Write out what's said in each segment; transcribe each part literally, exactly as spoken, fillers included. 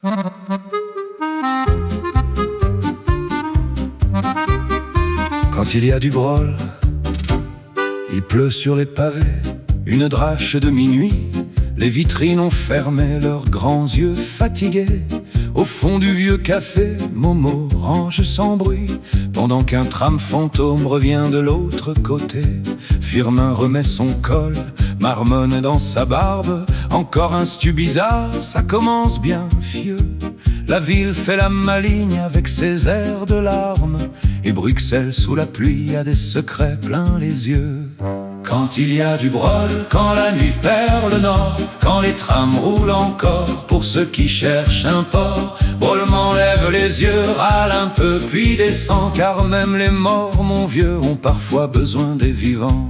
Quand il y a du brol, il pleut sur les pavés, une drache de minuit. Les vitrines ont fermé leurs grands yeux fatigués. Au fond du vieux café, Momo range sans bruit, pendant qu'un tram fantôme revient de l'autre côté. Firmin remet son col, marmonne dans sa barbe. Encore un stu bizarre, ça commence bien fieux. La ville fait la maligne avec ses airs de larmes, et Bruxelles sous la pluie a des secrets plein les yeux. Quand il y a du brol, quand la nuit perd le nord, quand les trams roulent encore pour ceux qui cherchent un port, Brollement lève les yeux, râle un peu puis descend, car même les morts, mon vieux, ont parfois besoin des vivants.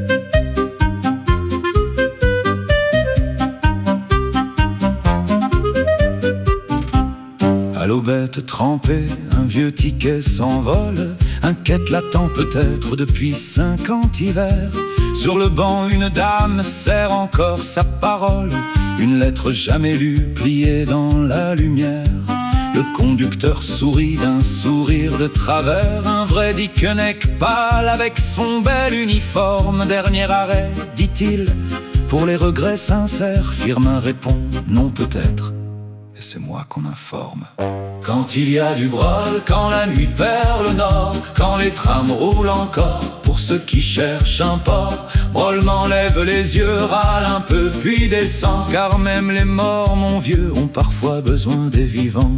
À l'aubette trempée, un vieux ticket s'envole, un quête l'attend peut-être depuis cinquante hivers. Sur le banc, une dame serre encore sa parole, une lettre jamais lue, pliée dans la lumière. Le conducteur sourit d'un sourire de travers, un vrai Dickeneck pâle avec son bel uniforme. Dernier arrêt, dit-il, pour les regrets sincères. Firmin répond, non peut-être, et c'est moi qu'on informe. Quand il y a du brol, quand la nuit perd le nord, quand les trams roulent encore pour ceux qui cherchent un port, Brollement lève les yeux, râle un peu puis descend, car même les morts, mon vieux, ont parfois besoin des vivants.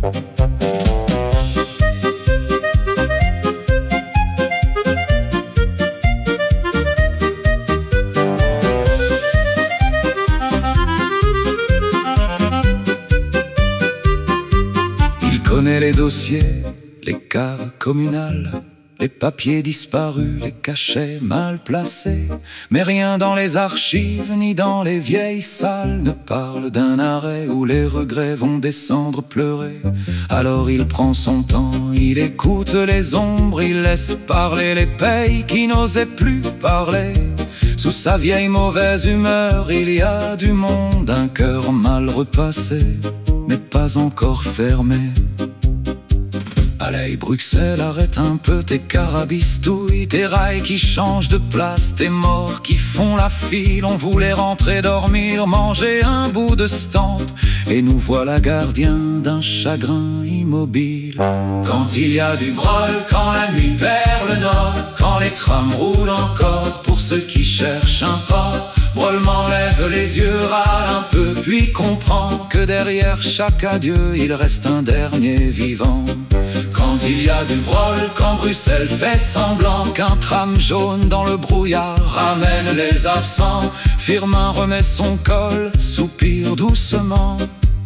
Il connaît les dossiers, les caves communales, les papiers disparus, les cachets mal placés. Mais rien dans les archives ni dans les vieilles salles ne parle d'un arrêt où les regrets vont descendre pleurer. Alors il prend son temps, il écoute les ombres, il laisse parler les payes qui n'osaient plus parler. Sous sa vieille mauvaise humeur, il y a du monde, un cœur mal repassé, mais pas encore fermé. Allez, Bruxelles, arrête un peu tes carabistouilles, tes rails qui changent de place, tes morts qui font la file. On voulait rentrer dormir, manger un bout de stampe, et nous voilà gardiens d'un chagrin immobile. Quand il y a du brol, quand la nuit perd le nord, quand les trams roulent encore pour ceux qui cherchent un port, Brollement lève les yeux, râle un peu puis comprend que derrière chaque adieu il reste un dernier vivant. Quand il y a du brol, quand Bruxelles fait semblant qu'un tram jaune dans le brouillard ramène les absents, Firmin remet son col, soupire doucement.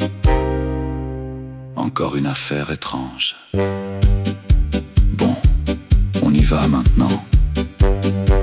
Encore une affaire étrange. Bon, on y va maintenant.